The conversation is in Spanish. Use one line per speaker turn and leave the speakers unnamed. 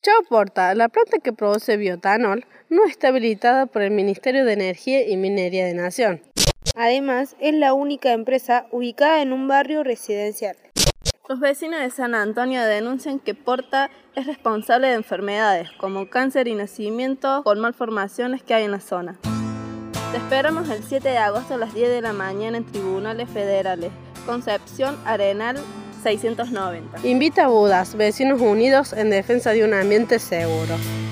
Chao Porta, la planta que produce bioetanol, no está habilitada por el Ministerio de Energía y Minería de Nación.
Además, es la única empresa ubicada en un barrio residencial.
Los vecinos de San Antonio denuncian que Porta es responsable de enfermedades como cáncer y nacimiento con malformaciones que hay en la zona. Te esperamos el 7 de agosto a las 10 de la mañana en Tribunales Federales, Concepción Arenal 690.
Invita a Budas, Vecinos Unidos en defensa de un ambiente seguro.